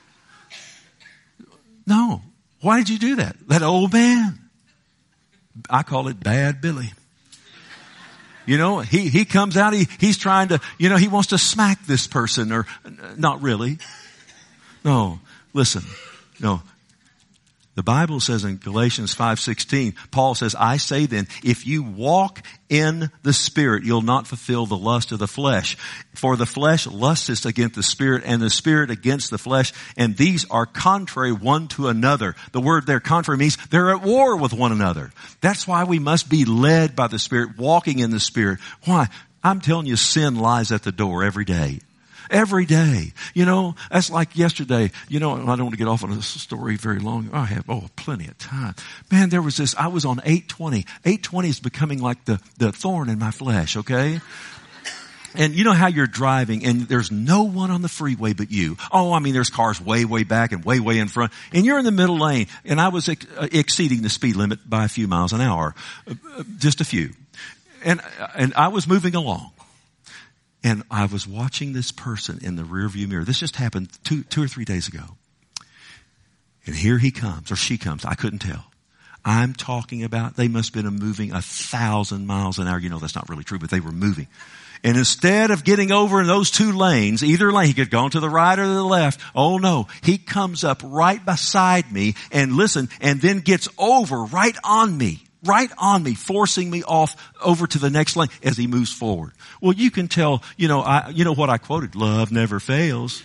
No. Why did you do that? That old man. I call it Bad Billy. You know, he, he comes out, he, he's trying to, you know, he wants to smack this person, or not really. No, listen, no. The Bible says in Galatians five sixteen, Paul says, I say then, if you walk in the Spirit, you'll not fulfill the lust of the flesh. For the flesh lusteth against the Spirit, and the Spirit against the flesh, and these are contrary one to another. The word there, contrary, means they're at war with one another. That's why we must be led by the Spirit, walking in the Spirit. Why? I'm telling you, sin lies at the door every day. Every day. You know, that's like yesterday. You know, I don't want to get off on a story very long. I have, oh, plenty of time. Man, there was this, I was on eight twenty. eight twenty is becoming like the, the thorn in my flesh, okay? And you know how you're driving and there's no one on the freeway but you. Oh, I mean, there's cars way, way back and way, way in front. And you're in the middle lane. And I was ex- exceeding the speed limit by a few miles an hour. Uh, just a few. And, and I was moving along. And I was watching this person in the rearview mirror. This just happened two, two or three days ago. And here he comes, or she comes. I couldn't tell. I'm talking about, they must have been moving a thousand miles an hour. You know, that's not really true, but they were moving. And instead of getting over in those two lanes, either lane, he could go to the right or the left. Oh no, he comes up right beside me and listen, and then gets over right on me. Right on me, forcing me off over to the next lane as he moves forward. Well, you can tell, you know, I, you know what I quoted? Love never fails.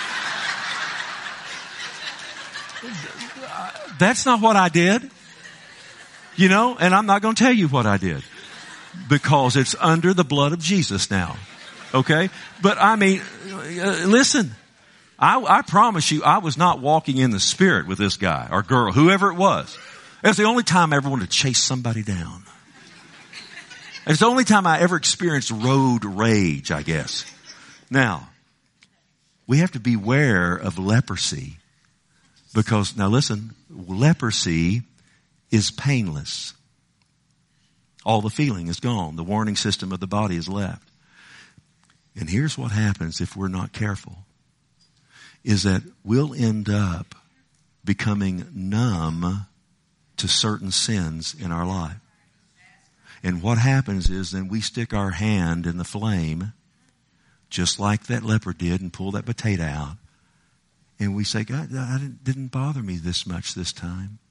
That's not what I did. You know, and I'm not going to tell you what I did. Because it's under the blood of Jesus now. Okay? But I mean, uh, listen. I, I promise you, I was not walking in the Spirit with this guy or girl, whoever it was. It's the only time I ever wanted to chase somebody down. It's the only time I ever experienced road rage, I guess. Now, we have to beware of leprosy because, now listen, leprosy is painless. All the feeling is gone. The warning system of the body is left. And here's what happens if we're not careful, is that we'll end up becoming numb to certain sins in our life. And what happens is then we stick our hand in the flame, just like that leper did, and pull that potato out. And we say, God, that didn't bother me this much this time.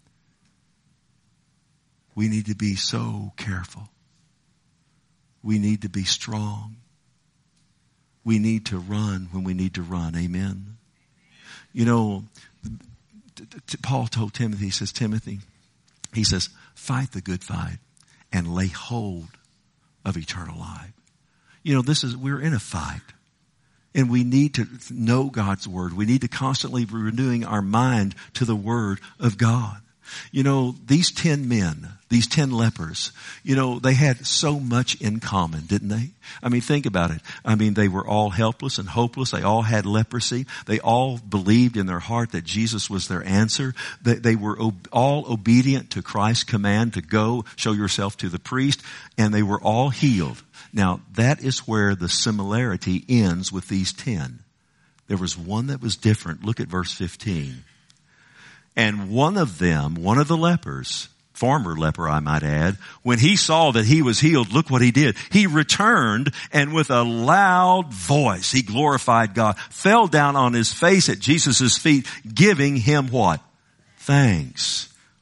We need to be so careful. We need to be strong. We need to run when we need to run. Amen. You know, Paul told Timothy, he says, Timothy, he says, fight the good fight and lay hold of eternal life. You know, this is, we're in a fight. And we need to know God's word. We need to constantly be renewing our mind to the word of God. You know, these ten men, these ten lepers, you know, they had so much in common, didn't they? I mean, think about it. I mean, they were all helpless and hopeless. They all had leprosy. They all believed in their heart that Jesus was their answer. They, they were ob- all obedient to Christ's command to go show yourself to the priest, and they were all healed. Now, that is where the similarity ends with these ten. There was one that was different. Look at verse fifteen. And one of them, one of the lepers, former leper I might add, when he saw that he was healed, look what he did. He returned and with a loud voice, he glorified God, fell down on his face at Jesus' feet, giving him what? Thanks.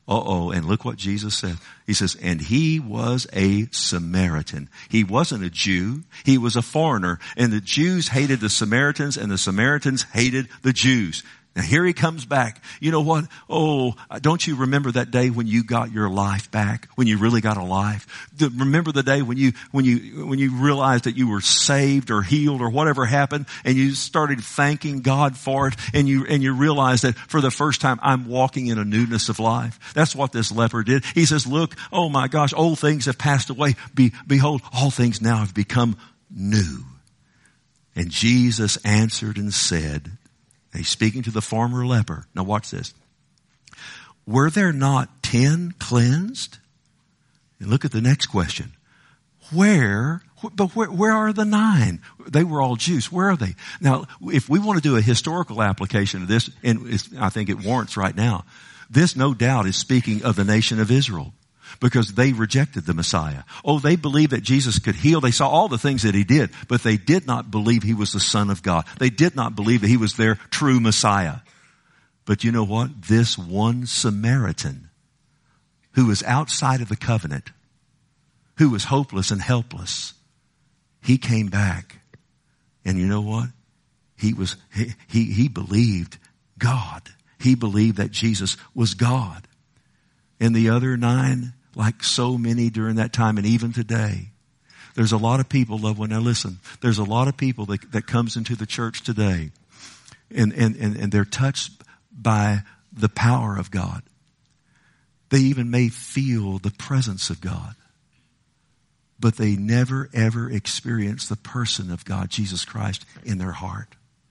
Uh-oh, and look what Jesus said. He says, and he was a Samaritan. He wasn't a Jew. He was a foreigner. And the Jews hated the Samaritans, and the Samaritans hated the Jews. Now here he comes back. You know what? Oh, don't you remember that day when you got your life back? When you really got a life? The, remember the day when you, when you, when you realized that you were saved or healed or whatever happened, and you started thanking God for it, and you, and you realized that for the first time, I'm walking in a newness of life. That's what this leper did. He says, look, oh my gosh, old things have passed away. Be, behold, all things now have become new. And Jesus answered and said, he's speaking to the former leper. Now watch this. Were there not ten cleansed? And look at the next question. Where, but where, where are the nine? They were all Jews. Where are they? Now, if we want to do a historical application of this, and it's, I think it warrants right now, this no doubt is speaking of the nation of Israel. Because they rejected the Messiah. Oh, they believed that Jesus could heal. They saw all the things that he did, but they did not believe he was the Son of God. They did not believe that he was their true Messiah. But you know what? This one Samaritan who was outside of the covenant, who was hopeless and helpless, he came back. And you know what? He was, he, he, he believed God. He believed that Jesus was God. And the other nine, like so many during that time and even today, there's a lot of people, loved one. Now listen, there's a lot of people that, that comes into the church today and, and, and, and they're touched by the power of God. They even may feel the presence of God, but they never ever experience the person of God, Jesus Christ, in their heart.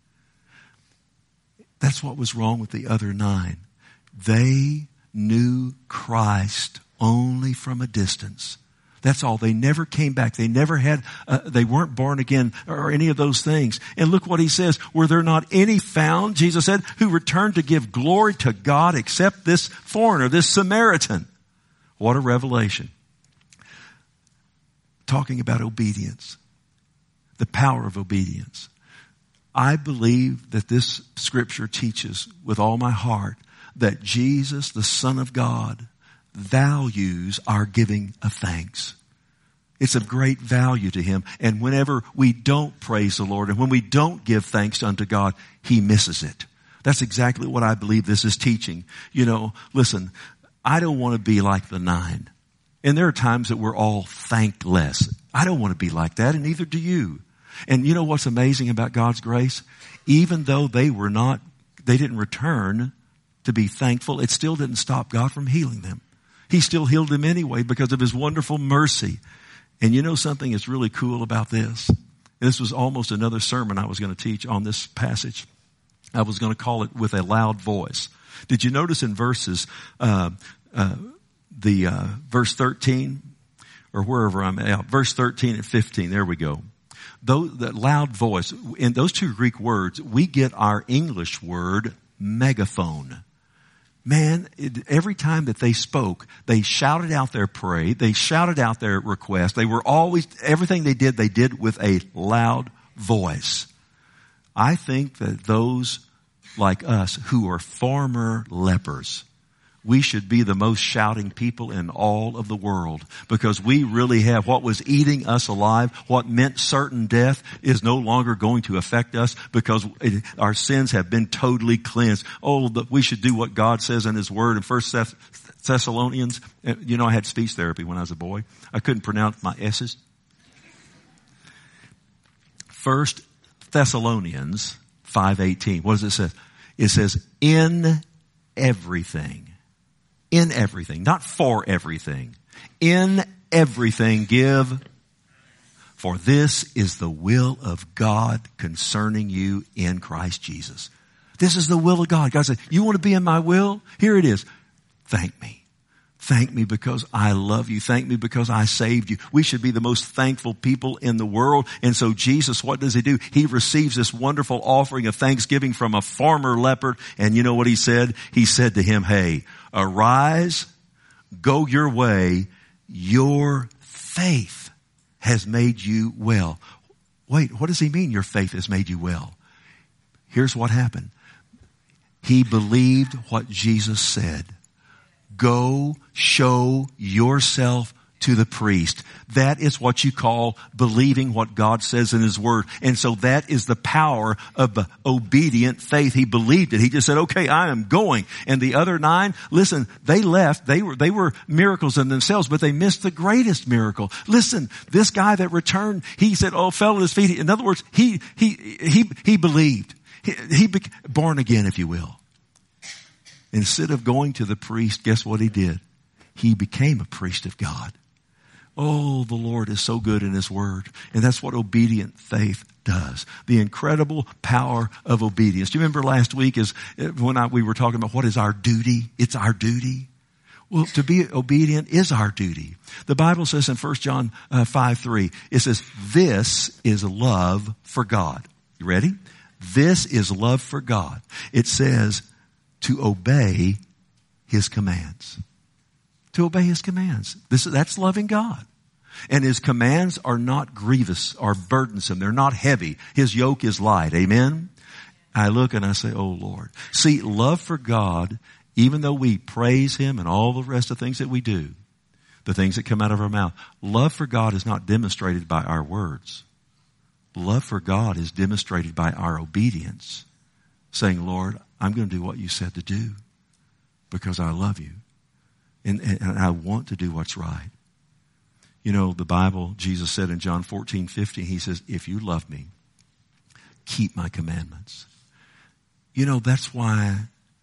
That's what was wrong with the other nine. They knew Christ only from a distance. That's all. They never came back. They never had, uh, they weren't born again or any of those things. And look what he says. Were there not any found, Jesus said, who returned to give glory to God except this foreigner, this Samaritan? What a revelation. Talking about obedience. The power of obedience. I believe that this scripture teaches with all my heart that Jesus, the Son of God, values our giving of thanks. It's of great value to him. And whenever we don't praise the Lord and when we don't give thanks unto God, he misses it. That's exactly what I believe this is teaching. You know, listen, I don't want to be like the nine. And there are times that we're all thankless. I don't want to be like that, and neither do you. And you know what's amazing about God's grace? Even though they were not, they didn't return to be thankful, it still didn't stop God from healing them. He still healed them anyway because of his wonderful mercy. And you know something that's really cool about this? This was almost another sermon I was going to teach on this passage. I was going to call it with a loud voice. Did you notice in verses, uh, uh, the, uh, verse thirteen or wherever I'm at, verse thirteen and fifteen, there we go. Though that loud voice, in those two Greek words, we get our English word megaphone. Man, it, every time that they spoke, they shouted out their praise. They shouted out their request. They were always, everything they did, they did with a loud voice. I think that those like us who are former lepers, we should be the most shouting people in all of the world because we really have what was eating us alive, what meant certain death is no longer going to affect us because it, our sins have been totally cleansed. Oh, the, we should do what God says in his word in First Thessalonians. You know, I had speech therapy when I was a boy. I couldn't pronounce my S's. First Thessalonians five eighteen. What does it say? It says, in everything. In everything, not for everything. In everything give, for this is the will of God concerning you in Christ Jesus. This is the will of God. God said, you want to be in my will? Here it is. Thank me. Thank me because I love you. Thank me because I saved you. We should be the most thankful people in the world. And so Jesus, what does he do? He receives this wonderful offering of thanksgiving from a former leper. And you know what he said? He said to him, hey, arise, go your way. Your faith has made you well. Wait, what does he mean your faith has made you well? Here's what happened. He believed what Jesus said. Go show yourself to the priest. That is what you call believing what God says in His Word. And so that is the power of the obedient faith. He believed it. He just said, okay, I am going. And the other nine, listen, they left. They were, they were miracles in themselves, but they missed the greatest miracle. Listen, this guy that returned, he said, oh, fell at His feet. In other words, he, he, he, he believed. He, he became born again, if you will. Instead of going to the priest, guess what he did? He became a priest of God. Oh, the Lord is so good in His Word. And that's what obedient faith does. The incredible power of obedience. Do you remember last week is when I, we were talking about what is our duty? It's our duty. Well, to be obedient is our duty. The Bible says in First John uh, five three, it says, this is love for God. You ready? This is love for God. It says to obey His commands. To obey His commands. This, that's loving God. And His commands are not grievous or burdensome. They're not heavy. His yoke is light. Amen? I look and I say, oh Lord. See, love for God, even though we praise Him and all the rest of things that we do, the things that come out of our mouth, love for God is not demonstrated by our words. Love for God is demonstrated by our obedience. Saying, Lord, I'm going to do what You said to do because I love You. And, and I want to do what's right. You know, the Bible, Jesus said in John fourteen fifteen, He says, if you love Me, keep My commandments. You know, that's why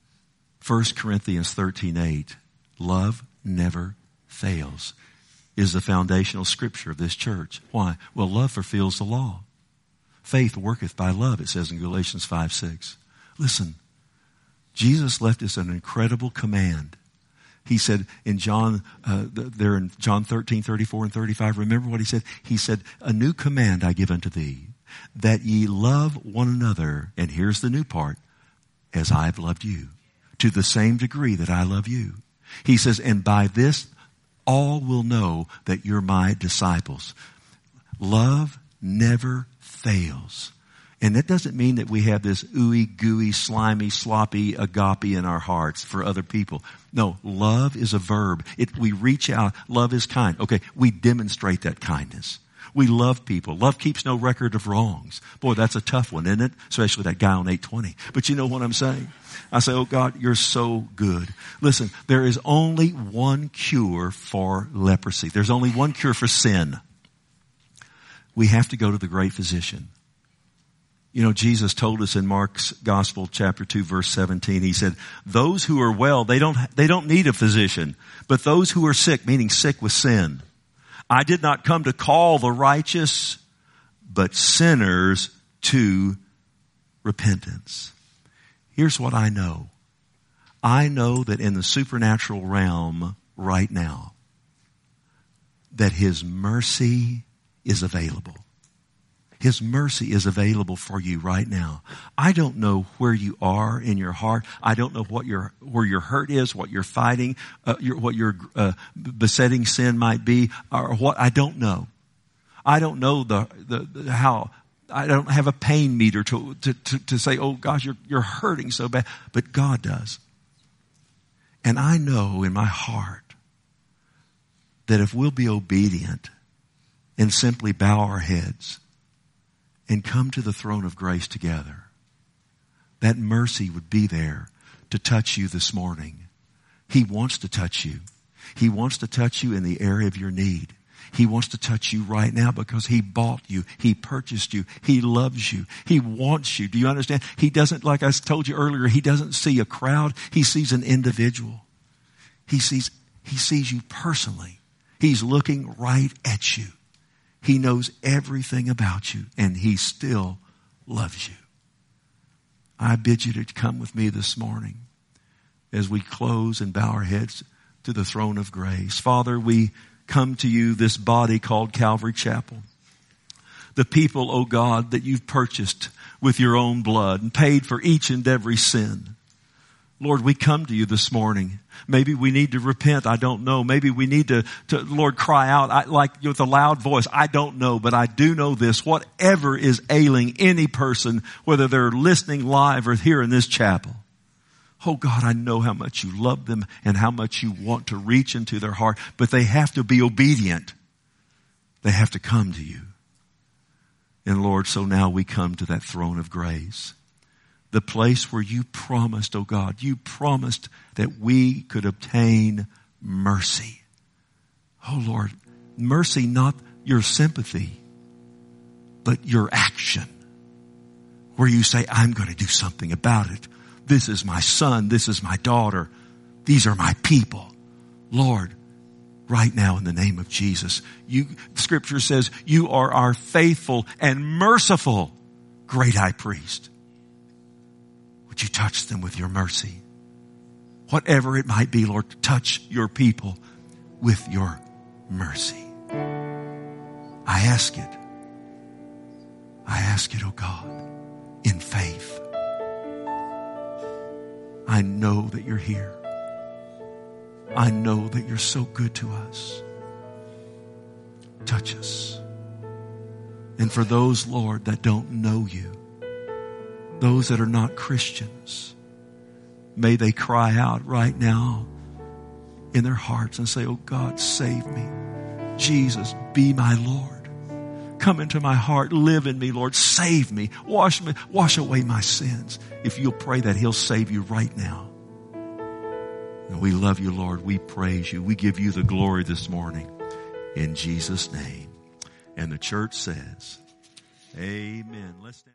First Corinthians thirteen eight, love never fails, is the foundational scripture of this church. Why? Well, love fulfills the law. Faith worketh by love, it says in Galatians five six. Listen, Jesus left us an incredible command. He said in John, uh, there in John thirteen, thirty-four and thirty-five, remember what He said? He said, a new command I give unto thee, that ye love one another, and here's the new part, as I have loved you, to the same degree that I love you. He says, and by this all will know that you're My disciples. Love never fails. And that doesn't mean that we have this ooey, gooey, slimy, sloppy agape in our hearts for other people. No, love is a verb. It, we reach out. Love is kind. Okay, we demonstrate that kindness. We love people. Love keeps no record of wrongs. Boy, that's a tough one, isn't it? Especially that guy on eight twenty. But you know what I'm saying? I say, oh God, You're so good. Listen, there is only one cure for leprosy. There's only one cure for sin. We have to go to the great physician. You know, Jesus told us in Mark's Gospel, chapter two, verse seventeen, He said, those who are well, they don't, they don't need a physician, but those who are sick, meaning sick with sin. I did not come to call the righteous, but sinners to repentance. Here's what I know. I know that in the supernatural realm right now, that His mercy is available. His mercy is available for you right now. I don't know where you are in your heart. I don't know what your where your hurt is, what you're fighting, uh, your, what your uh, besetting sin might be, or what I don't know. I don't know the, the, the how. I don't have a pain meter to, to to to say, oh gosh, you're you're hurting so bad, but God does. And I know in my heart that if we'll be obedient and simply bow our heads and come to the throne of grace together, that mercy would be there to touch you this morning. He wants to touch you. He wants to touch you in the area of your need. He wants to touch you right now because He bought you. He purchased you. He loves you. He wants you. Do you understand? He doesn't, like I told you earlier, He doesn't see a crowd. He sees an individual. He sees, he sees you personally. He's looking right at you. He knows everything about you, and He still loves you. I bid you to come with me this morning as we close and bow our heads to the throne of grace. Father, we come to You, this body called Calvary Chapel. The people, oh God, that You've purchased with Your own blood and paid for each and every sin. Lord, we come to You this morning. Maybe we need to repent. I don't know. Maybe we need to, to Lord, cry out I, like with a loud voice. I don't know, but I do know this. Whatever is ailing any person, whether they're listening live or here in this chapel, Oh God, I know how much you love them and how much you want to reach into their heart, but they have to be obedient. They have to come to you. And Lord, so now we come to that throne of grace. The place where you promised, oh God, you promised that we could obtain mercy. Oh Lord, mercy, not your sympathy, but your action. Where you say, I'm going to do something about it. This is my son. This is my daughter. These are my people. Lord, right now in the name of Jesus, you, Scripture says, you are our faithful and merciful great high priest. Would you touch them with your mercy? Whatever it might be, Lord, touch your people with your mercy. I ask it. I ask it, oh God, in faith. I know that you're here. I know that you're so good to us. Touch us. And for those, Lord, that don't know you, those that are not Christians, may they cry out right now in their hearts and say, oh God, save me. Jesus, be my Lord. Come into my heart. Live in me, Lord. Save me. Wash me. Wash away my sins. If you'll pray that, He'll save you right now. And we love you, Lord. We praise you. We give you the glory this morning. In Jesus' name. And the church says, amen. Let's stand.